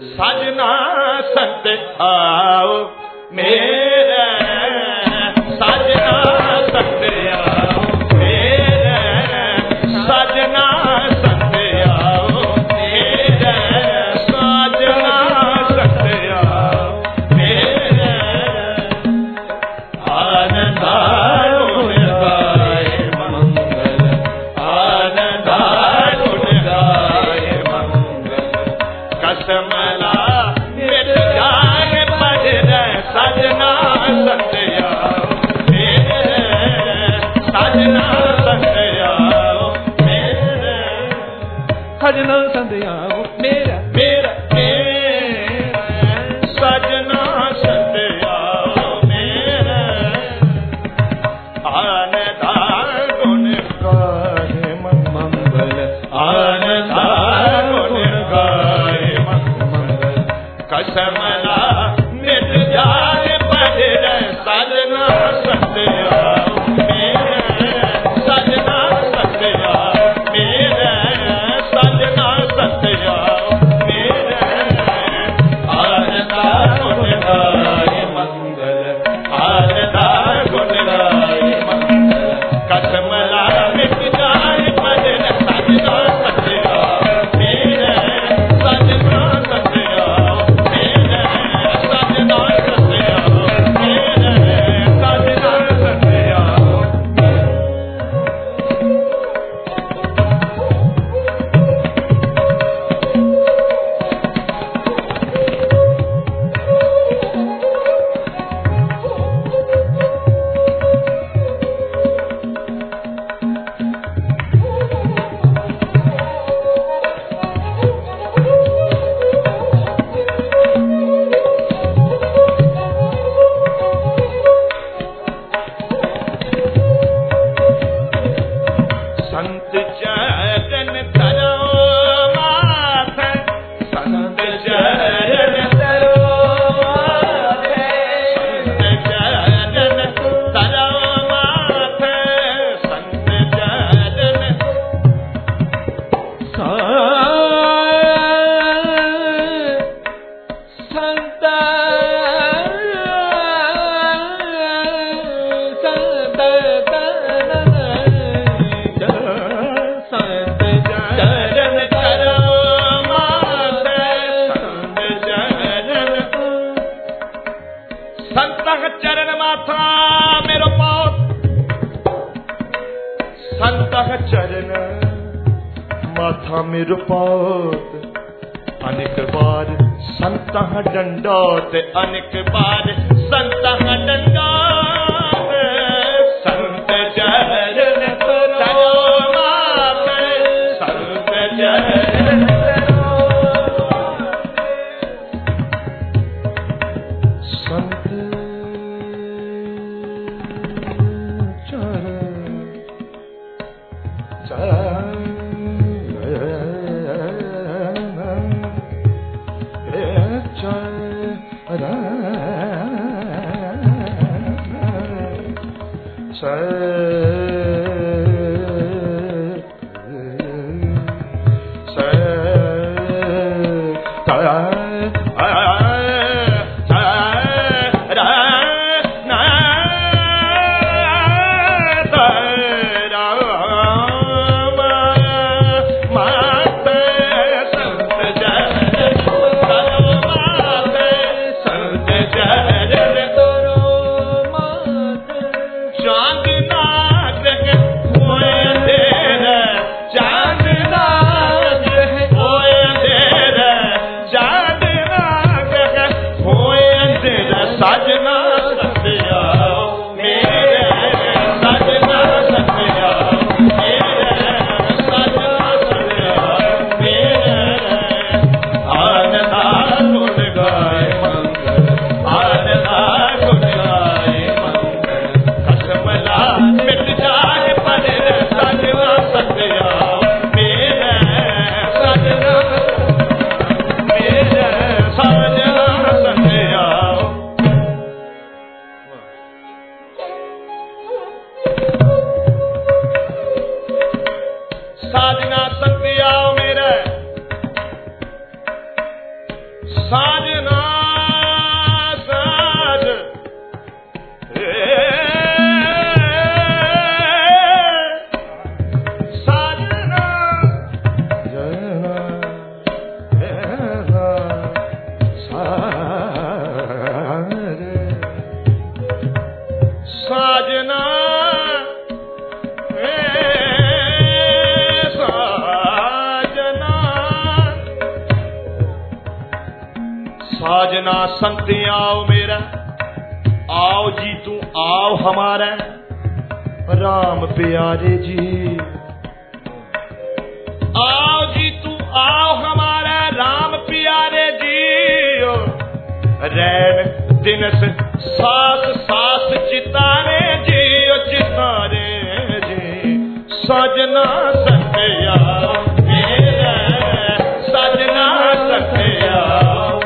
साजना संत आओ मेरे, साजना संत आओ मेरे, साजना संत आओ मेरे, साजना संत आओ मेरे। आनंदार गुण गाए मंगल, आनंदार गुण गाए मंगल, कसमला मिट जाए बजरे सजना संत आओ मेरे, सजना संत आओ मेरे, सजना संत आओ मेरा मेरा सजना संत आओ मेरे। आनंदार गुण गाए मंगल, आनंदार गुण गाए मंगल, कसमला मिट जाए बजरे सजना संत आओ मेरे, सजना संत आओ मेरे, सजना संत आओ मेरे। आनंदार गुण गाए मंगल, आनंदार गुण गाए मंगल, कसमला मिट जाए बजरे सजना संत आओ मेरे, सजना संत आओ मेरे, सजना संत आओ मेरे, सजना संत आओ। संत चरण धरो माथे, संत चरण धरो माथे, संत चरण धरो माथे, संत चरण संत चरण धरो माथे, संत चरण, संत चरण माथा मेरो पात, संत चरण माथा मेरो पात, अनेक बार संत डंडोत, अनेक बार संत डंडोत, संत चरण धरो माथे, संत चरण धरो, संत चांद साजना साज साजना साजना साजना संत आओ मेरा, आओ जी तू आओ हमारा राम प्यारे जी, आओ जी तू आओ हमारा राम प्यारे जी। रैन दिनस सास सास चितारे जी, चितारे जी। सजना संत आओ मेरा, सजना संत आओ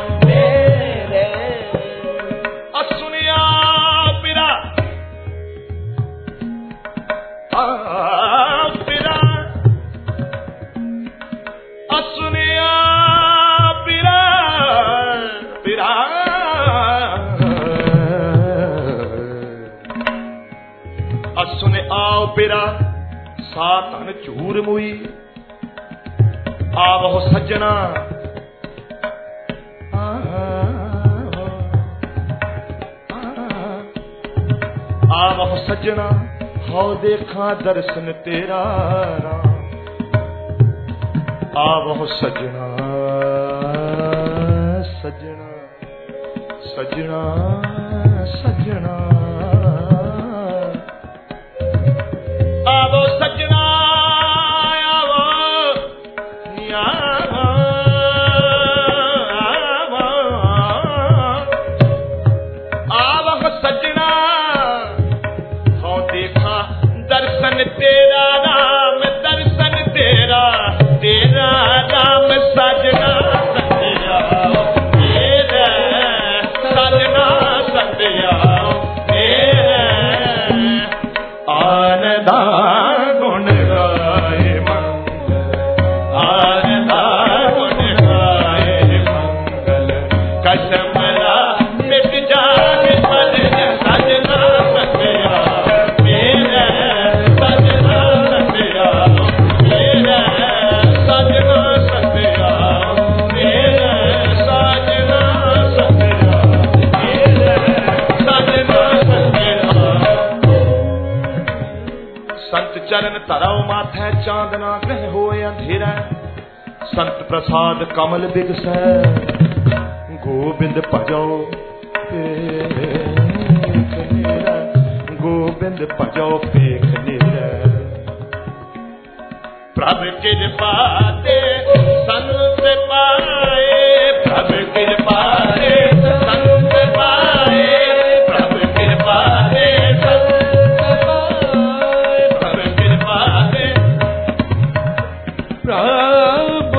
पिरा सातन चूर मुई, आवो सजना आवो सजना, हो देखा दर्शन तेरा राम। आवो सजना सजना सजना सजना, आवो सजना आवो आवो सजना, हो देखा दर्शन तेरा राम, दर्शन तेरा तेरा राम। सजना सजना मेरा, सजना सजना मेरा, आनंदा गुण गाए मंगल, आनंदा गुण गाए मंगल। कसमरा मिट जाए मन सजना सजना मेरा, सजना सजना मेरा, सजना सजना मेरा, सजना सजना मेरा, सजना सजना। संत चरण तरव माथे चांदना ग्रह होए अंधेरा, संत प्रसाद कमल बिगसै गोबिंद भजो पेख नेरा, गोबिंद भजो पेख नेरा। प्रभु कृपा ते संत पाए, प्रभु कृपा ते संत पाए, प्रभु कृपा ते संत पाए, प्रभु कृपा ते प्रभु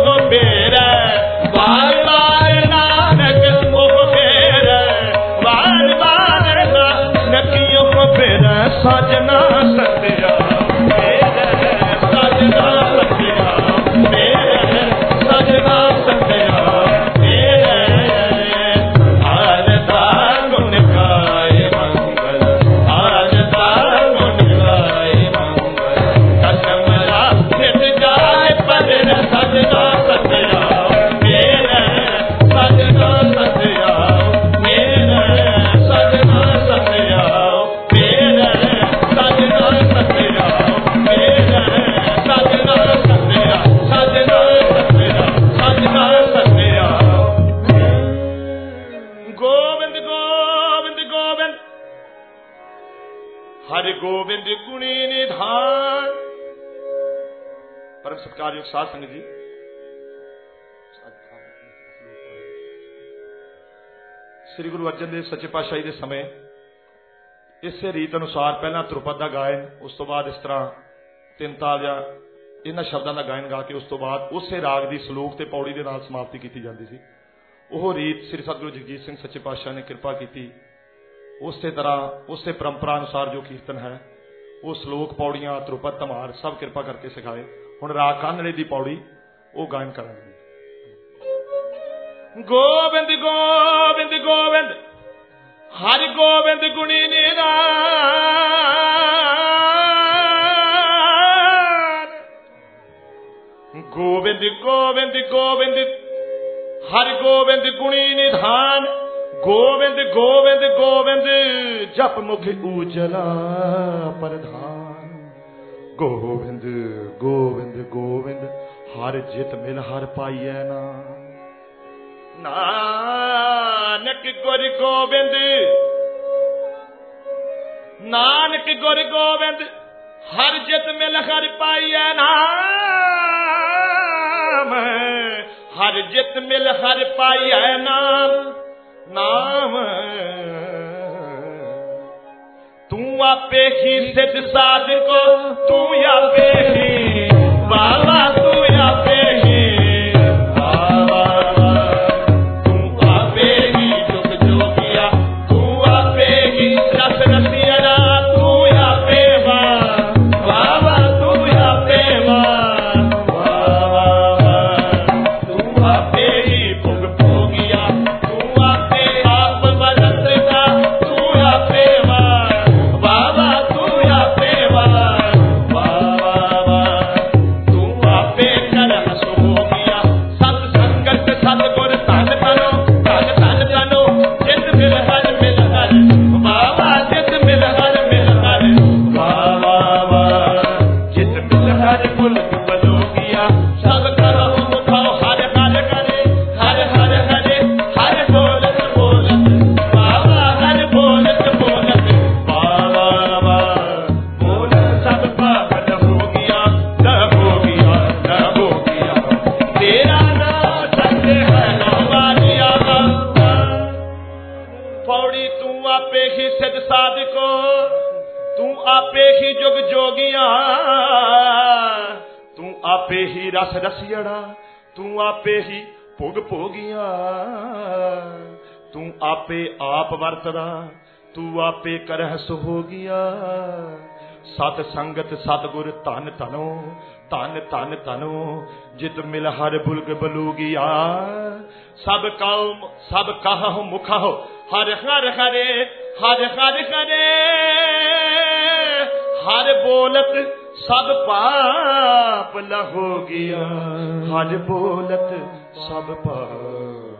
बार बार नानक मुख फेर, बार साजना सतिया मेरे साजना सतिया मेरे साजना सतिया मेरे आज गुण गाए मंगल आज गुण गाए मंगल कसमरा मिट जाए पर सजना सतिया मेरे सजना सतिया मेरे सजना सतिया मेरे सजना सतिया मेरे सजना सतिया सजना सतिया सजना सतिया गोविंद गोविंद गोविंद हरि गोविंद गुणी निधान। परम सत्कारयोग साध संगत जी, श्री गुरु अर्जन देव सच्चे पातशाही के समय इसे रीत अनुसार पहला ध्रुपद का गायन, उस तो बाद इस तरह तीन ताल या इन्हां शब्दों का गायन गा के उस तो बाद उसे राग की सलोक ते पौड़ी के नाल समाप्ति की जाती सी। वह रीत श्री सतगुरु जगजीत सिंह सच्चे पातशाह ने कृपा की। उस तरह उस परंपरा अनुसार जो कीर्तन है वो सलोक पौड़ियां ध्रुपद धमार सब कृपा करके सिखाए। हुण राग कानड़े की पौड़ी वो गायन करेंगे। गोविंद गोविंद गोविंद हरि गोविंद गुणी निधान। गोविंद गोविंद गोविंद हरि गोविंद गुणी निधान। गोविंद गोविंद गोविंद जप मुख उजला प्रधान। गोविंद गोविंद गोविंद हर जित मिल हर पाइए ना। नानक गुर गोविंद नानक गुर गोविंद हर जित मिल हर पाइए नाम। हर जित मिल हर पाइए नाम नाम। तू आपे ही सिद्ध साधको तू आपे ही बाबा तू आपे ही बाबा। तू आपे ही जुग जोगिया तू आपे ही रस रसिया तू आपे वा बाबा तू आपे वा बाबा। तू आपे ही भोग भोगिया तू आपे आप बरतता तू आपे वा बाबा तू आपे वा बाबा। तू आपे कर हसो गया सत संगत सतगुर धन धनो धन धन धनो। जित मिल हर बाबा जित मिल हर बाबा। जित मिल हर मुल्क बलो गया सब करो मुखाओ हर हर करे हर हर हरे हर बोलत बोलत बाबा हर बोलत बोलत बाबा। बोलत सब पागल हो गया न हो गया न हो गया। तेरा नाम सत्य है नवालिया। पौड़ी तू आपे ही सिद्ध साधको तू आपे ही जुग जोगिया तू आपे ही रस रसियड़ा तू आपे ही भोग भोगिया। तू आपे आप वरतदा तू आपे करह सुभोगिया। सत संगत सतगुर धन धनो धन धन धनो। जित मिल हर बुलग बलूगिया। सब कहो मुखहो हर हर हरे हर हर हरे। हर बोलत सब पाप लहो गया हर बोलत सब पाप